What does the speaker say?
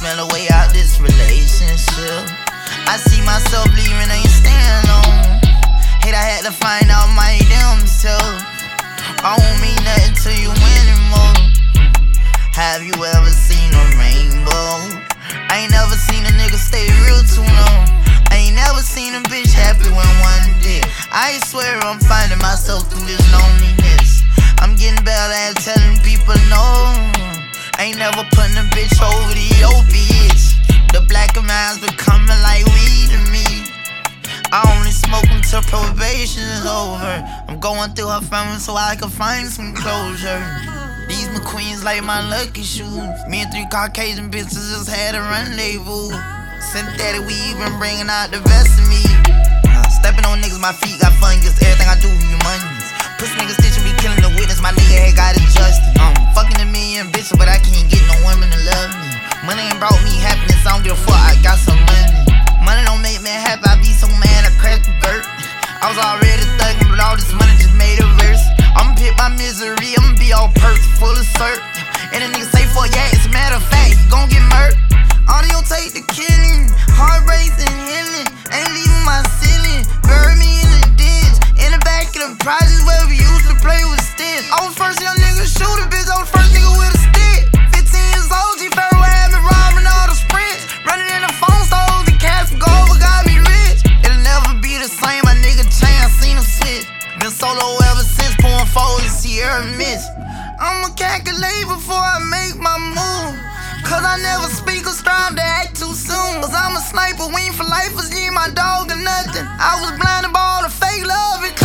smell a way out this relationship. I see myself leaving, ain't staying long. Hate I had to find out my damn self. I won't mean nothing to you anymore. Have you ever seen a rainbow? I ain't never seen a nigga stay real too long. I ain't never seen a bitch happy when one did. I swear I'm finding myself through this loneliness. I'm getting better at telling people no. I ain't never putting a bitch over the opiates. The black of mine's becoming like weed to me. I only smoke until probation is over. I'm going through her family so I can find some closure. These McQueens like my lucky shoes. Me and 3 Caucasian bitches just had a rendezvous. Synthetic weed been bringing out the best of me. Stepping on niggas, my feet got fungus. Everything I do, you money. Pussy niggas stitching me, killing the witness. My nigga head got adjusted. Fucking a million bitches, but I can't get no women to love me. Money ain't brought me happiness, I don't give a fuck, I got some money. Money don't make me happy, I be so mad I crack the dirt. I was already thugging, but all this money just made it worse. I'ma pick my misery, I'ma be all perks, full of syrup. And a nigga say fuck yeah, it's a matter of fact, you gon' get murked. Audio take the killing, heartbreaks and healing. Ain't leaving my ceiling, bury me in the ditch. In the back of the projects where we used to play with sticks. I was first young nigga shooter, bitch, I was first nigga with a stick. 15 years old, G-Ferro had me robbing all the sprints. Running in the phone stores, the cash from gold, but got me rich. It'll never be the same, my nigga change, I seen him switch. Been solo ever since, pouring forward to Sierra Mist. I'ma calculate before I make my move. Cause I never speak or strive to act too soon. Cause I'm a sniper, we ain't for life, was G, my dog or nothing. I was blinded by all the fake love.